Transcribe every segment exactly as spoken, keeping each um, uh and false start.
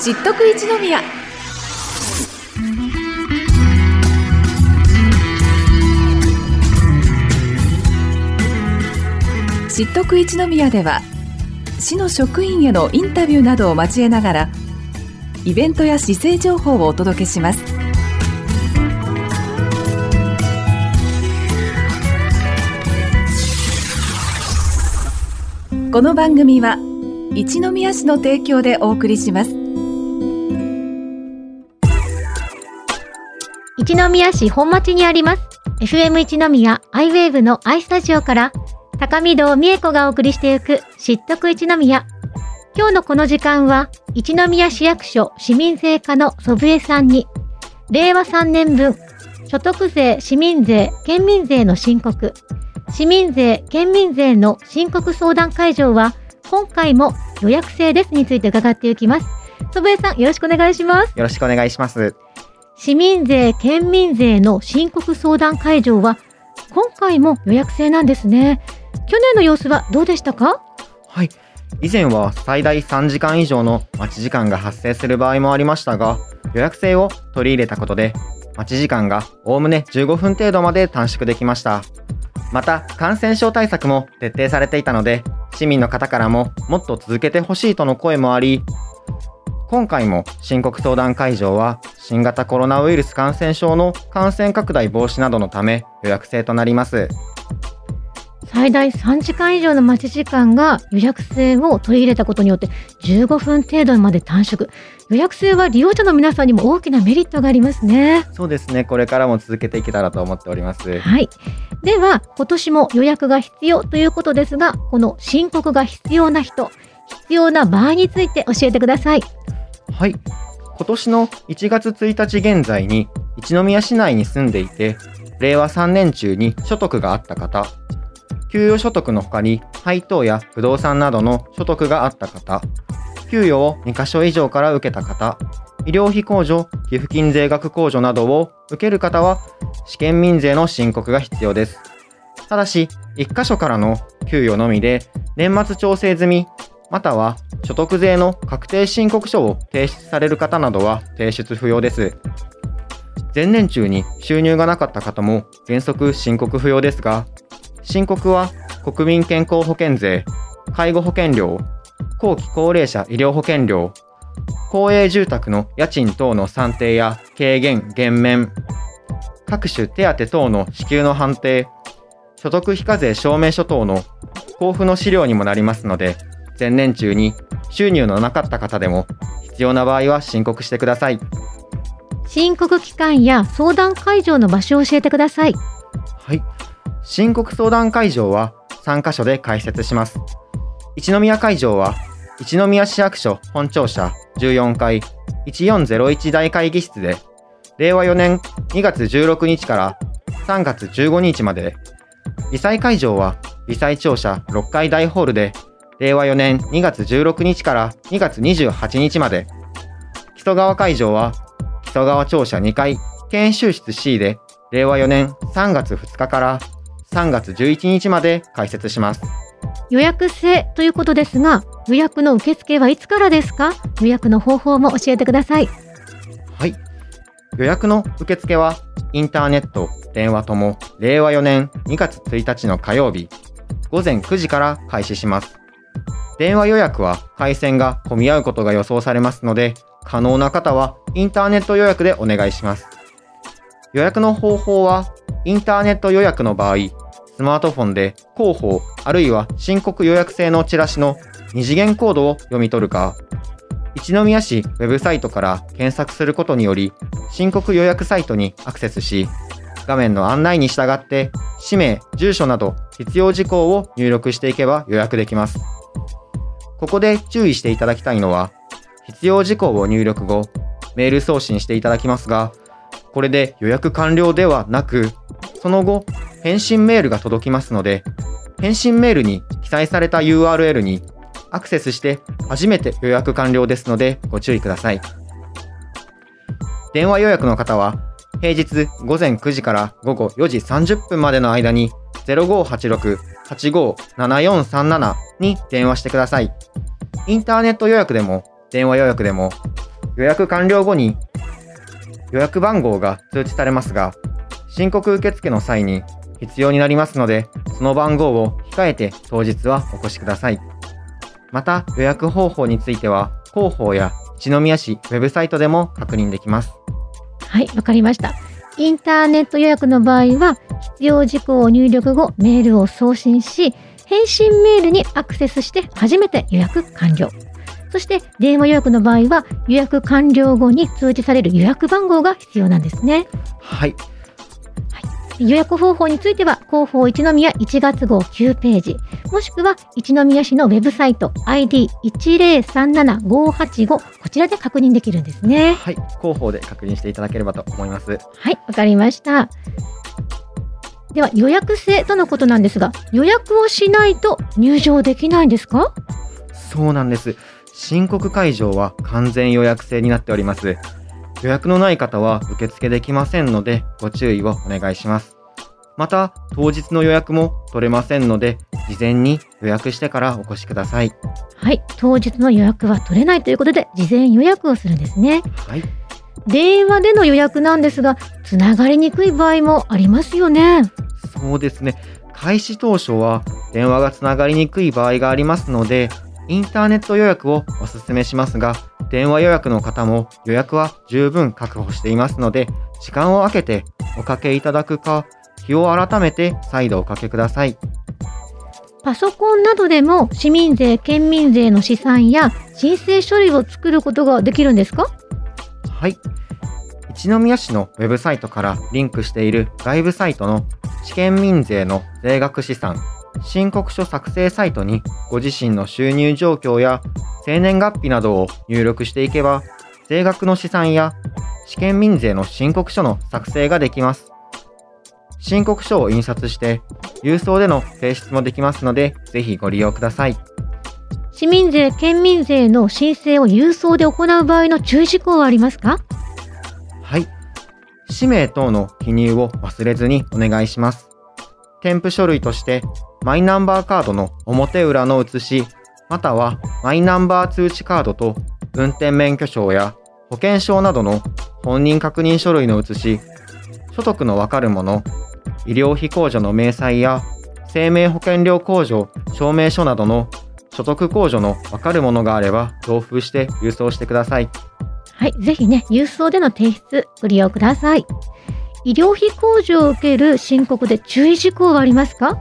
知っとく一宮。知っとく一宮では、市の職員へのインタビューなどを交えながら、イベントや市政情報をお届けします。この番組は一宮市の提供でお送りします。 一宮市本町にあります エフエム 一宮アイウェーブの アイスタジオから高見堂美恵子がお送りしていく知っとく一宮。今日のこの時間は一宮市役所市民税課の祖父江さんにれいわさんねんぶん所得税、市民税、県民税の申告、市民税、県民税の申告相談会場は今回も予約制ですについて伺っていきます。祖父江さん、よろしくお願いします。 よろしくお願いします。 市民税、県民税の申告相談会場は今回も予約制なんですね。去年の様子はどうでしたか？ はい、以前は最大さんじかん以上の待ち時間が発生する場合もありましたが、予約制を取り入れたことで待ち時間がおおむねじゅうごふん程度まで短縮できました。また感染症対策も徹底されていたので、市民の方からももっと続けてほしいとの声もあり、今回も申告相談会場は新型コロナウイルス感染症の感染拡大防止などのため予約制となります。 最大さんじかん以上の待ち時間が予約制を取り入れたことによってじゅうごふん程度まで短縮。予約制は利用者の皆さんにも大きなメリットがありますね。 そうですね、これからも続けていけたらと思っております。 はい。では今年も予約が必要ということですが、この申告が必要な人、必要な場合について教えてください。 はい。今年のいちがつついたち現在に一宮市内に住んでいて、れいわさんねん中に所得があった方、給与所得の他に配当や不動産などの所得があった方、給与をにかしょ以上から受けた方、医療費控除、寄付金税額控除などを受ける方は市県民税の申告が必要です。ただし、いっかしょからの給与のみで年末調整済み、または所得税の確定申告書を提出される方などは提出不要です。前年中に収入がなかった方も原則申告不要ですが、申告は国民健康保険税、介護保険料、後期高齢者医療保険料、公営住宅の家賃等の算定や軽減・減免、各種手当等の支給の判定、所得非課税証明書等の交付の資料にもなりますので、前年中に収入のなかった方でも必要な場合は申告してください。 申告期間や相談会場の場所を教えてください。 はい。申告相談会場はさんかしょで開設します。一宮会場は一宮市役所本庁舎じゅうよんかいいちよんゼロいち大会議室で、れいわよねんにがつじゅうろくにちからさんがつじゅうごにちまで、り災会場はり災庁舎ろっかい大ホールで、れいわよねんにがつじゅうろくにちからにがつにじゅうはちにちまで、木曽川会場は木曽川庁舎にかい研修室 C で、れいわよねんさんがつふつかからさんがつじゅういちにちまで開設します。 予約制ということですが、予約の受付はいつからですか？予約の方法も教えてください。 はい。予約の受付はインターネット、電話ともれいわよねんにがつついたちの火曜日ごぜんくじから開始します。電話予約は回線が混み合うことが予想されますので、可能な方はインターネット予約でお願いします。予約の方法はインターネット予約の場合、スマートフォンで広報あるいは申告予約制のチラシのに次元コードを読み取るか、一宮市ウェブサイトから検索することにより申告予約サイトにアクセスし、画面の案内に従って氏名、住所など必要事項を入力していけば予約できます。ここで注意していただきたいのは、必要事項を入力後メール送信していただきますが、これで予約完了ではなく、その後返信メールが届きますので、返信メールに記載された ユーアールエル にアクセスして初めて予約完了ですのでご注意ください。電話予約の方は平日ごぜんくじからごごよじさんじゅっぷんまでの間に ゼロごはちろく はちごななよんさんなな に電話してください。インターネット予約でも電話予約でも予約完了後に予約番号が通知されますが、申告受付の際に必要になりますので、その番号を控えて当日はお越しください。また、予約方法については、広報や一宮市ウェブサイトでも確認できます。 はい、わかりました。インターネット予約の場合は、必要事項を入力後、メールを送信し、返信メールにアクセスして初めて予約完了。そして電話予約の場合は予約完了後に通知される予約番号が必要なんですね。 はい。 はい、予約方法については広報一宮いちがつ号きゅうページ、もしくは一宮市のウェブサイト アイディーいちゼロさんななごはちご こちらで確認できるんですね。 はい。広報で確認していただければと思います。 はい、わかりました。では予約制とのことなんですが、予約をしないと入場できないんですか？ そうなんです。申告会場は完全予約制になっております。予約のない方は受付できませんのでご注意をお願いします。また、当日の予約も取れませんので、事前に予約してからお越しください。 はい、当日の予約は取れないということで、事前予約をするんですね。 はい。 電話での予約なんですが、つながりにくい場合もありますよね。 そうですね。開始当初は電話がつながりにくい場合がありますので、インターネット予約をお勧めしますが、電話予約の方も予約は十分確保していますので、時間を空けておかけいただくか、日を改めて再度おかけください。 パソコンなどでも市民税・県民税の試算や申請書類を作ることができるんですか？ はい。一宮市のウェブサイトからリンクしている外部サイトの市県民税の税額試算、申告書作成サイトにご自身の収入状況や生年月日などを入力していけば、税額の試算や市県民税の申告書の作成ができます。申告書を印刷して郵送での提出もできますので、ぜひご利用ください。 市民税・県民税の申請を郵送で行う場合の注意事項はありますか？ はい。氏名等の記入を忘れずにお願いします。添付書類としてマイナンバーカードの表裏の写し、またはマイナンバー通知カードと運転免許証や保険証などの本人確認書類の写し、所得のわかるもの、医療費控除の明細や生命保険料控除証明書などの所得控除のわかるものがあれば同封して郵送してください。 はい、ぜひね、郵送での提出ご利用ください。医療費控除を受ける申告で注意事項はありますか？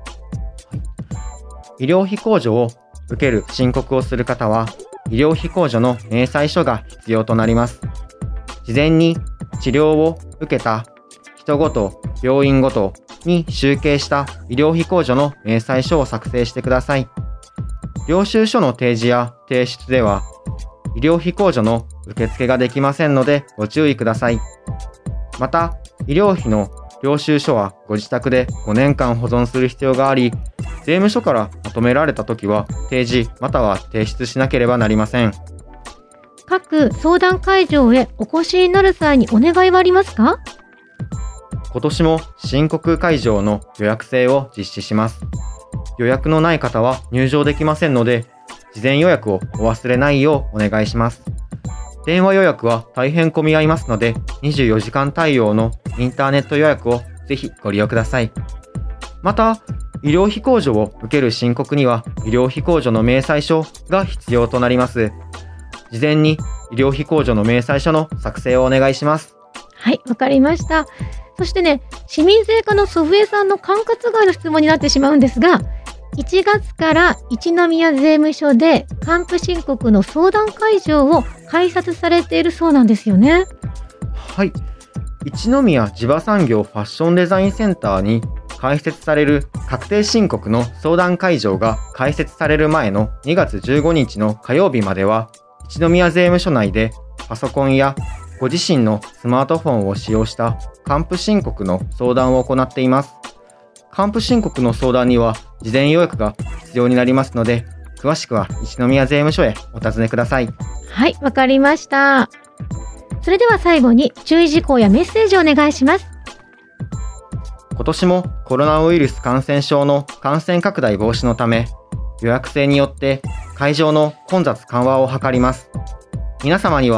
医療費控除を受ける申告をする方は、医療費控除の明細書が必要となります。事前に治療を受けた人ごと、病院ごとに集計した医療費控除の明細書を作成してください。領収書の提示や提出では、医療費控除の受付ができませんのでご注意ください。また、医療費の領収書はご自宅でごねんかん保存する必要があり、税務署から求められたときは提示または提出しなければなりません。 各相談会場へお越しになる際にお願いはありますか？ 今年も申告会場の予約制を実施します。予約のない方は入場できませんので、事前予約をお忘れないようお願いします。電話予約は大変混み合いますので、にじゅうよじかん対応のインターネット予約をぜひご利用ください。また、医療費控除を受ける申告には医療費控除の明細書が必要となります。事前に医療費控除の明細書の作成をお願いします。 はい、わかりました。そしてね、市民税課の祖父江さんの管轄外の質問になってしまうんですが、いちがつから一宮税務署で還付申告の相談会場を開設されているそうなんですよね。 はい。一宮地場産業ファッションデザインセンターに開設される確定申告の相談会場が開設される前のにがつじゅうごにちの火曜日までは、一宮税務署内でパソコンやご自身のスマートフォンを使用した還付申告の相談を行っています。還付申告の相談には事前予約が必要になりますので、詳しくは一宮税務署へお尋ねください。 はい、わかりました。それでは最後に注意事項やメッセージをお願いします。 今年もコロナウイルス感染症の感染拡大防止のため、予約制によって会場の混雑緩和を図ります。皆様には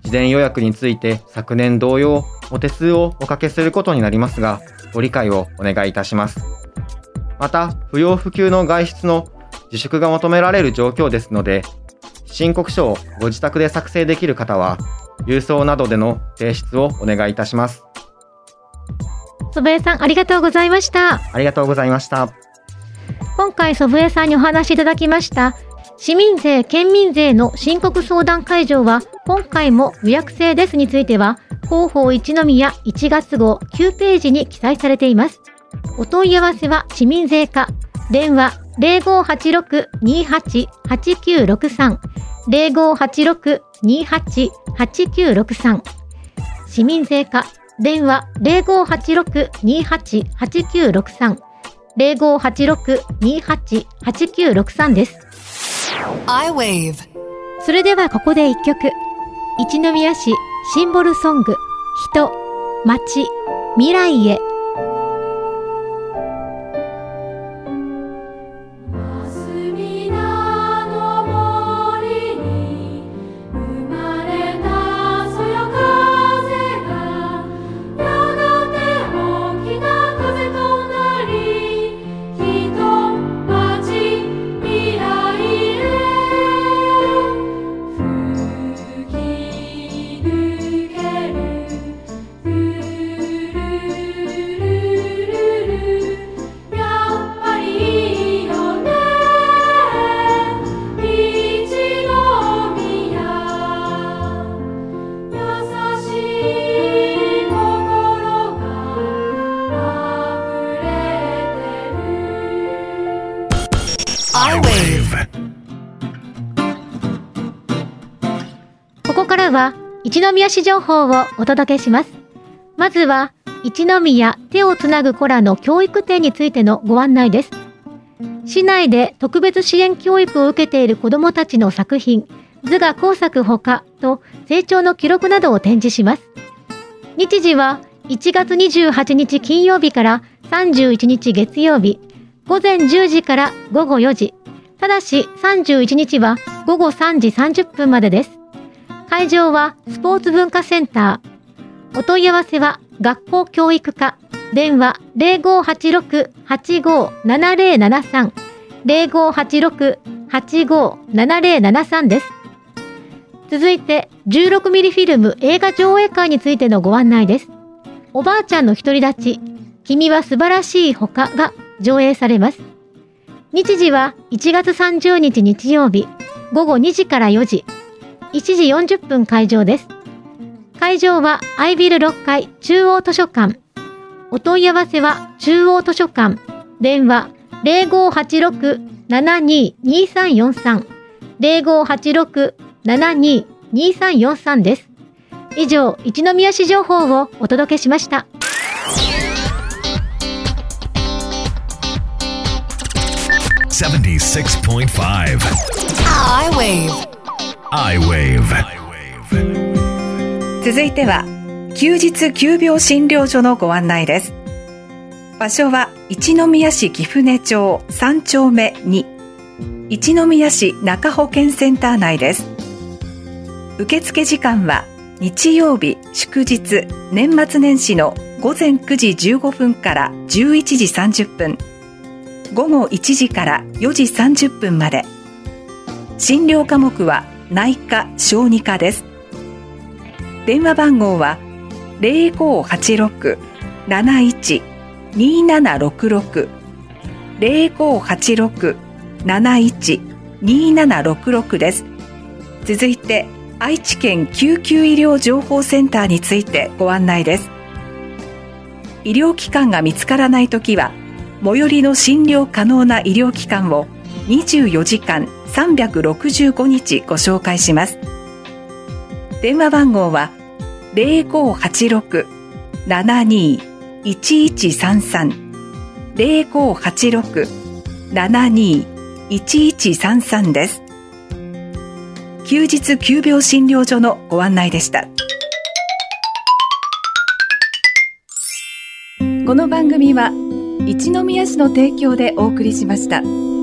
事前予約について昨年同様、お手数をおかけすることになりますが、ご理解をお願いいたします。また、不要不急の外出の自粛が求められる状況ですので、申告書をご自宅で作成できる方は、郵送などでの提出をお願いいたします。 祖父江さん、ありがとうございました。 ありがとうございました。 今回祖父江さんにお話しいただきました市民税・県民税の申告相談会場は今回も予約制ですについては広報一宮いちがつ号きゅうページに記載されています。お問い合わせは市民税課電話 ゼロごはちろく にーはち はちきゅうろくさん ゼロごはちろく にーはち はちきゅうろくさん市民税課電話 ゼロごはちろく にーはち はちきゅうろくさん ゼロごはちろく にーはち はちきゅうろくさん です。 iWave。 それではここで一曲。一宮市シンボルソング、人、街、未来へ。ここからは一宮市情報をお届けします。まずは一宮手をつなぐ子らの教育展についてのご案内です。市内で特別支援教育を受けている子どもたちの作品、図画工作ほかと成長の記録などを展示します。日時はいちがつにじゅうはちにち金曜日からさんじゅういちにち月曜日、ごぜんじゅうじからごごよじ、ただしさんじゅういちにちはごごさんじさんじゅっぷんまでです。会場はスポーツ文化センター。お問い合わせは学校教育課。電話 ゼロごはちろく はちごななゼロななさん ゼロごはちろく はちごななゼロななさんです。続いてじゅうろくミリフィルム映画上映会についてのご案内です。おばあちゃんの独り立ち、君は素晴らしいほかが上映されます。日時はいちがつさんじゅうにち日曜日、ごごにじからよじ、いちじよんじゅっぷん開場です。会場はアイビルろっかい中央図書館。お問い合わせは中央図書館。電話 ゼロごはちろく ななににさんよんさん ゼロごはちろく ななににさんよんさんです。以上、一宮市情報をお届けしました。 ななじゅうろくてんご iWave。iWave。 続いては休日急病診療所のご案内です。場所は一宮市貴船町さんちょうめに、一宮市中保健センター内です。受付時間は日曜日祝日年末年始のごぜんくじじゅうごふんからじゅういちじさんじゅっぷん、ごごいちじからよじさんじゅっぷんまで。診療科目は内科・小児科です。電話番号は ゼロごはちろく なないち にななろくろく ゼロごはちろく なないち にななろくろく です。続いて愛知県救急医療情報センターについてご案内です。医療機関が見つからないときは最寄りの診療可能な医療機関をにじゅうよじかんさんびゃくろくじゅうごにちご紹介します。電話番号は ゼロごはちろく ななにいちいちさんさん ゼロごはちろく ななにいちいちさんさん です。休日急病診療所のご案内でした。この番組は一宮市の提供でお送りしました。